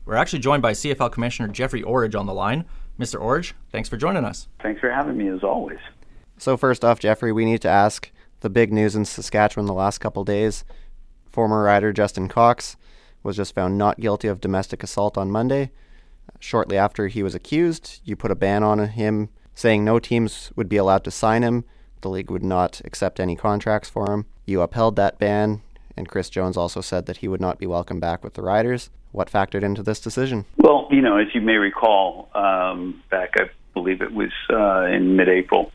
We're actually joined by CFL Commissioner Jeffrey Orridge on the line. Mr. Orridge, thanks for joining us. Thanks for having me, as always. So first off, Jeffrey, we need to ask the big news in Saskatchewan the last couple days. Former rider Justin Cox was just found not guilty of domestic assault on Monday. Shortly after he was accused, you put a ban on him, saying no teams would be allowed to sign him. The league would not accept any contracts for him. You upheld that ban, and Chris Jones also said that he would not be welcome back with the Riders. What factored into this decision? Well, as you may recall, back, I believe it was in mid-April,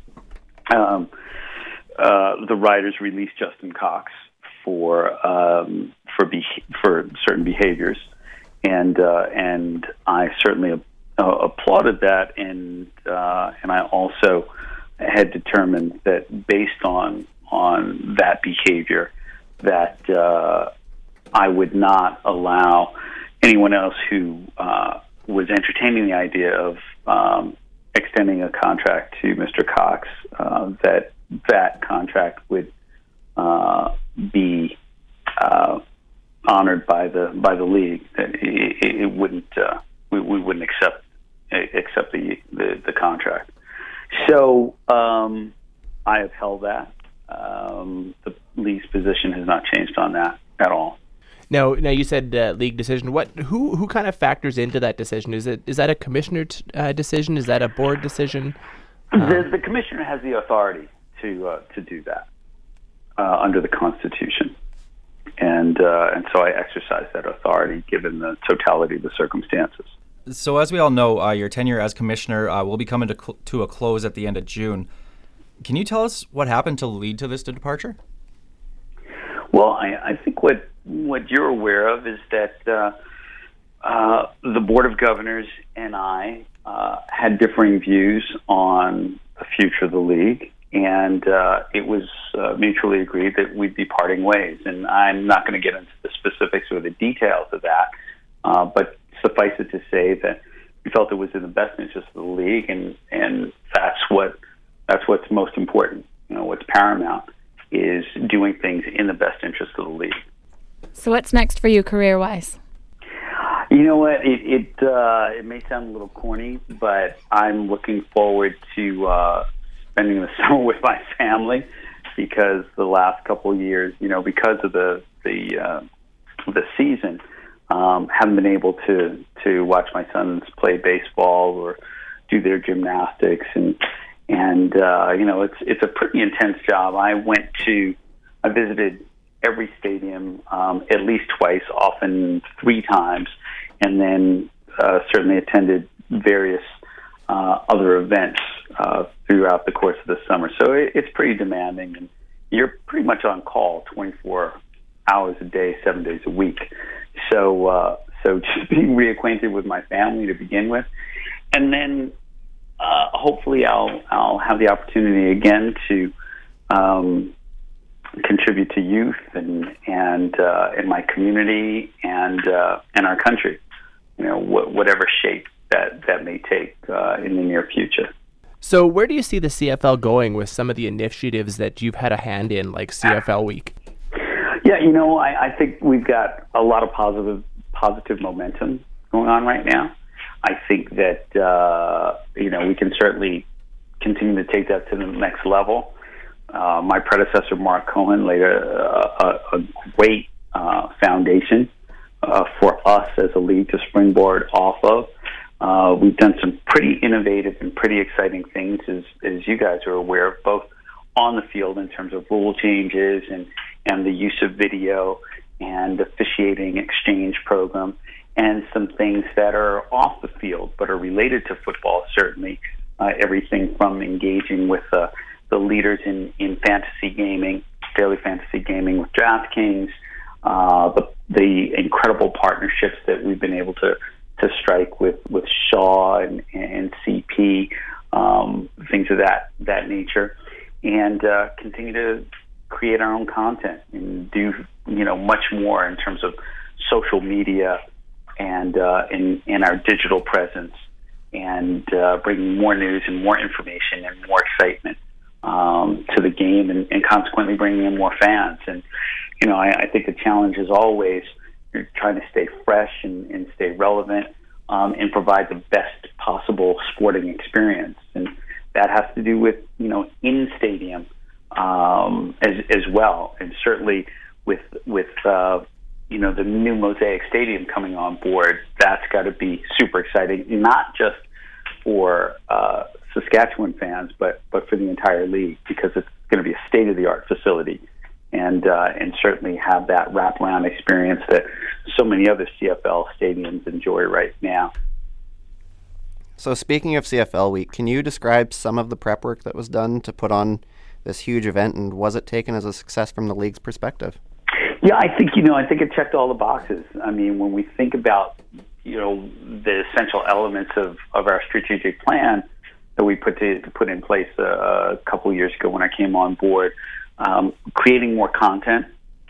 the Riders released Justin Cox for certain behaviors, and I certainly applauded that, and I also had determined that based on that behavior, that I would not allow anyone else who was entertaining the idea of extending a contract to Mr. Cox, that contract would be honored by the league. That it wouldn't we wouldn't accept the contract. So I have held that. The league's position has not changed on that at all. Now you said league decision. Who kind of factors into that decision? Is that a commissioner decision? Is that a board decision? The commissioner has the authority to do that under the Constitution, and so I exercise that authority given the totality of the circumstances. So as we all know, your tenure as commissioner will be coming to a close at the end of June. Can you tell us what happened to lead to this departure? Well, I think what you're aware of is that the Board of Governors and I had differing views on the future of the league, and it was mutually agreed that we'd be parting ways. And I'm not going to get into the specifics or the details of that, but suffice it to say that we felt it was in the best interest of the league, and that's what's most important. What's paramount is doing things in the best interest of the league. So what's next for you career-wise? You know what? It may sound a little corny, but I'm looking forward to spending the summer with my family, because the last couple of years, because of the season, haven't been able to watch my sons play baseball or do their gymnastics, and it's a pretty intense job. I visited every stadium at least twice, often 3 times, and then certainly attended various other events throughout the course of the summer. So it's pretty demanding, and you're pretty much on call 24 hours a day, 7 days a week. So just being reacquainted with my family to begin with, and then hopefully I'll have the opportunity again to contribute to youth and in my community and our country, whatever shape that may take in the near future. So where do you see the CFL going with some of the initiatives that you've had a hand in, like CFL Week? Yeah, I think we've got a lot of positive momentum going on right now. I think that we can certainly continue to take that to the next level. My predecessor, Mark Cohen, laid a great foundation for us as a league to springboard off of. We've done some pretty innovative and pretty exciting things, as you guys are aware of, both on the field in terms of rule changes and the use of video and officiating exchange program, and some things that are off the field but are related to football, certainly. Everything from engaging with the leaders in fantasy gaming, daily fantasy gaming with DraftKings, the incredible partnerships that we've been able to strike with Shaw and CP, things of that nature, and continue to create our own content and do much more in terms of social media and in our digital presence, and bringing more news and more information and more excitement to the game, and consequently bringing in more fans. And I think the challenge is always trying to stay fresh and stay relevant, and provide the best possible sporting experience. And that has to do with, in stadium as well. And certainly with the new Mosaic Stadium coming on board, that's got to be super exciting, not just for Saskatchewan fans, but for the entire league, because it's going to be a state-of-the-art facility, and certainly have that wraparound experience that so many other CFL stadiums enjoy right now. So speaking of CFL Week, can you describe some of the prep work that was done to put on this huge event, and was it taken as a success from the league's perspective? Yeah, I think it checked all the boxes. I mean, when we think about the essential elements of our strategic plan that we put in place a couple of years ago when I came on board, creating more content,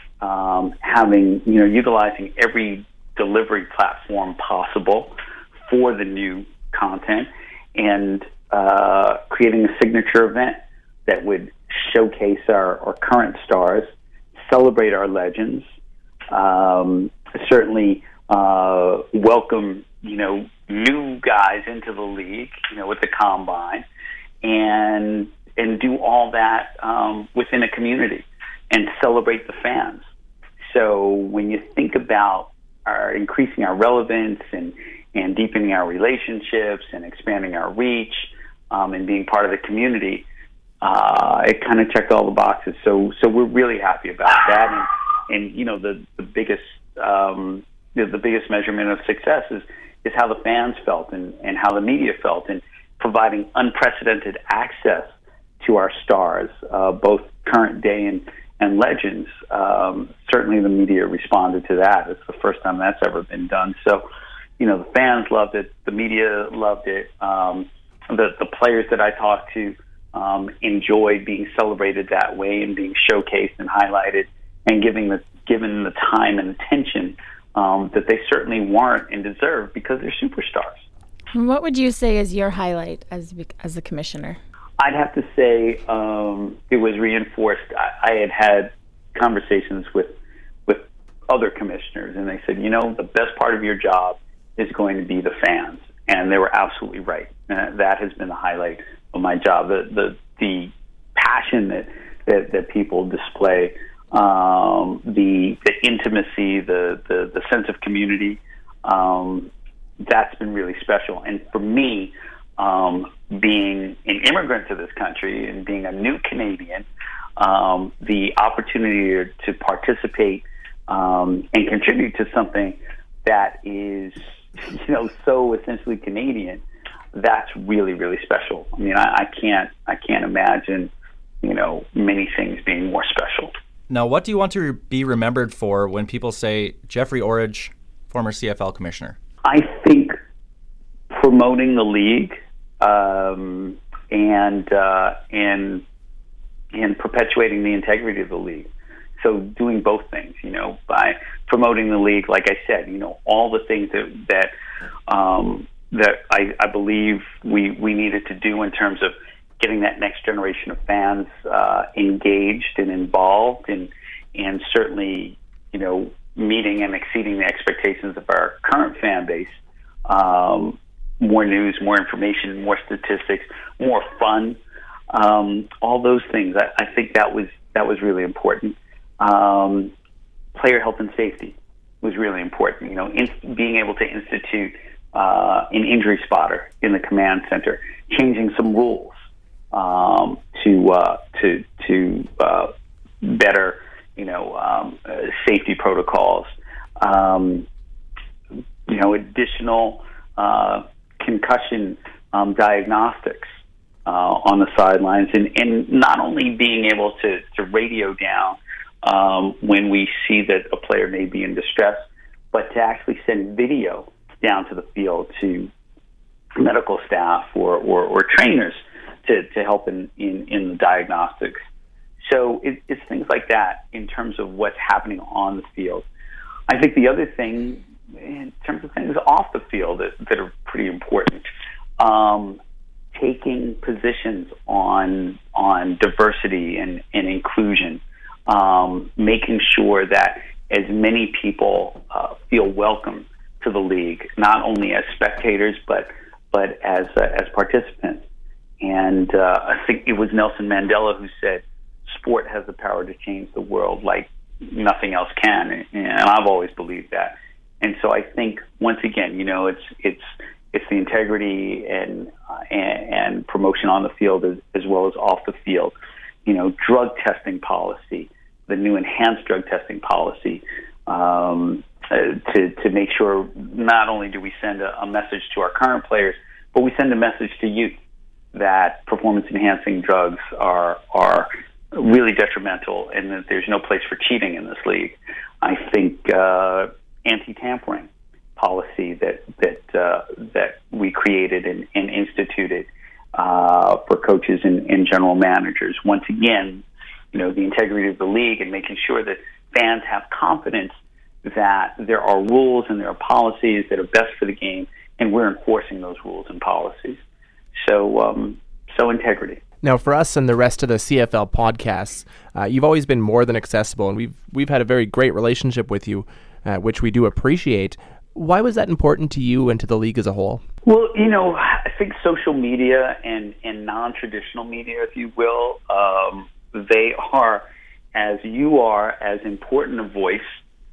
utilizing every delivery platform possible for the new content, and creating a signature event that would showcase our current stars, celebrate our legends, certainly welcome new guys into the league, with the combine, and do all that within a community and celebrate the fans. So when you think about increasing our relevance and deepening our relationships and expanding our reach, and being part of the community, it kind of checked all the boxes. So we're really happy about that. And the biggest measurement of success is how the fans felt and how the media felt, and providing unprecedented access to our stars, both current day and legends. Certainly the media responded to that. It's the first time that's ever been done. So, the fans loved it. The media loved it. The players that I talked to enjoyed being celebrated that way and being showcased and highlighted, and given the time and attention that they certainly warrant and deserve, because they're superstars. What would you say is your highlight as a commissioner? I'd have to say it was reinforced. I had conversations with other commissioners, and they said, the best part of your job is going to be the fans. And they were absolutely right. That has been the highlight of my job. The passion that people display, the intimacy, the sense of community, that's been really special. And for me, being an immigrant to this country and being a new Canadian, the opportunity to participate and contribute to something that is, so essentially Canadian, that's really, really special. I mean, I can't imagine, many things being more special. Now, what do you want to be remembered for when people say Jeffrey Orridge, former CFL commissioner? I think promoting the league and perpetuating the integrity of the league. So doing both things, by promoting the league, like I said, all the things that I believe we needed to do in terms of getting that next generation of fans engaged and involved, and certainly, meeting and exceeding the expectations of our current fan base. More news, more information, more statistics, more fun, all those things. I think that was really important. Player health and safety was really important. Being able to institute an injury spotter in the command center, changing some rules to better, safety protocols. Additional concussion diagnostics on the sidelines, and not only being able to radio down when we see that a player may be in distress, but to actually send video down to the field to medical staff or trainers to help in the diagnostics. So it's things like that in terms of what's happening on the field. I think the other thing, in terms of things off the field that are pretty important, taking positions on diversity and inclusion, making sure that as many people feel welcome to the league, not only as spectators but as participants. And I think it was Nelson Mandela who said, "Sport has the power to change the world like nothing else can," and I've always believed that. And so I think once again, it's the integrity and promotion on the field as well as off the field. Drug testing policy, the new enhanced drug testing policy, to make sure not only do we send a message to our current players, but we send a message to youth that performance-enhancing drugs are really detrimental and that there's no place for cheating in this league. I think anti-tampering policy that we created and instituted for coaches and general managers. Once again, the integrity of the league and making sure that fans have confidence that there are rules and there are policies that are best for the game, and we're enforcing those rules and policies. So integrity. Now, for us and the rest of the CFL podcasts, you've always been more than accessible, and we've had a very great relationship with you, which we do appreciate. Why was that important to you and to the league as a whole? Well, I think social media and non-traditional media, if you will, they are, as you are, as important a voice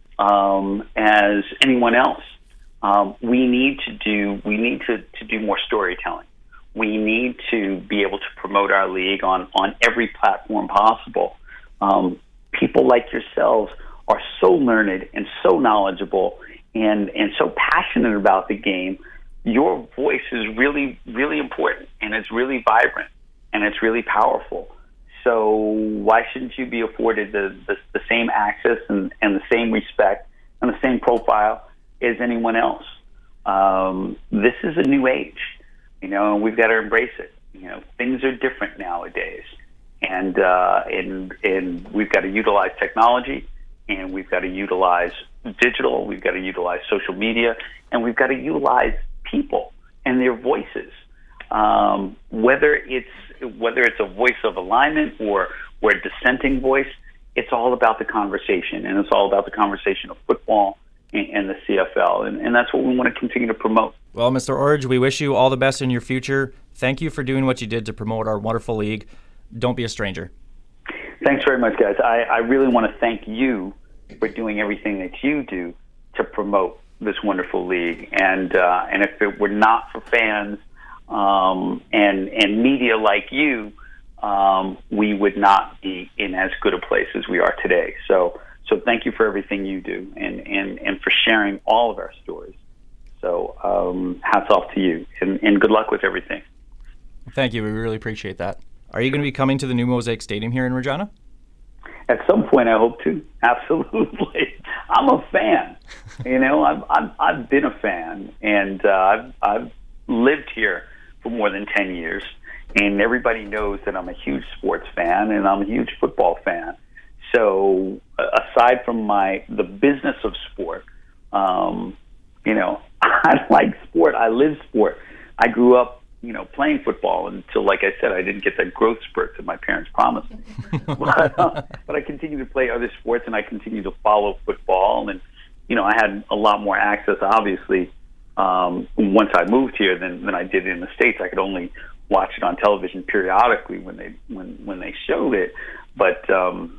as anyone else. We need to do more storytelling. We need to be able to promote our league on every platform possible. People like yourselves are so learned and so knowledgeable and so passionate about the game. Your voice is really, really important, and it's really vibrant, and it's really powerful. So why shouldn't you be afforded the same access and the same respect and the same profile as anyone else? This is a new age, and we've got to embrace it. Things are different nowadays, and we've got to utilize technology, and we've got to utilize digital, we've got to utilize social media, and we've got to utilize people and their voices. Whether it's a voice of alignment or a dissenting voice, it's all about the conversation, and it's all about the conversation of football and the CFL, and that's what we want to continue to promote. Well, Mr. Orridge, we wish you all the best in your future. Thank you for doing what you did to promote our wonderful league. Don't be a stranger. Thanks very much, guys. I really want to thank you for doing everything that you do to promote this wonderful league. And if it were not for fans and media like you, we would not be in as good a place as we are today. So thank you for everything you do and for sharing all of our stories. So hats off to you, and good luck with everything. Thank you. We really appreciate that. Are you going to be coming to the new Mosaic Stadium here in Regina? At some point, I hope to. Absolutely. I'm a fan. I've been a fan, and I've lived here for more than 10 years, and everybody knows that I'm a huge sports fan and I'm a huge football fan. So aside from the business of sport, I like sport. I live sport. I grew up, playing football until, like I said, I didn't get that growth spurt that my parents promised me. But I continue to play other sports, and I continue to follow football. And, I had a lot more access, obviously, once I moved here than I did in the States. I could only watch it on television periodically when they showed it. But, as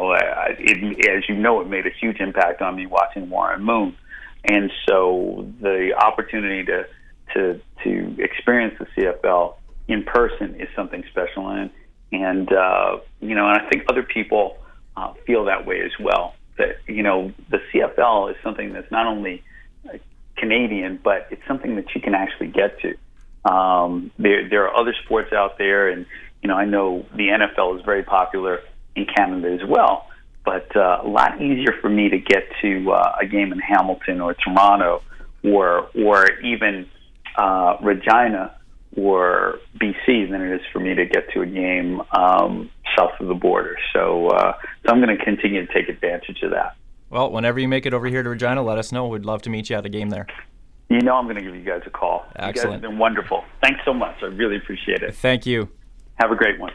it made a huge impact on me watching Warren Moon. And so the opportunity to experience the CFL in person is something special, and I think other people feel that way as well. That the CFL is something that's not only Canadian, but it's something that you can actually get to. There are other sports out there, and I know the NFL is very popular in Canada as well. But a lot easier for me to get to a game in Hamilton or Toronto or even Regina or BC than it is for me to get to a game south of the border. So I'm going to continue to take advantage of that. Well, whenever you make it over here to Regina, let us know. We'd love to meet you at a game there. I'm going to give you guys a call. Excellent. You guys have been wonderful. Thanks so much. I really appreciate it. Thank you. Have a great one.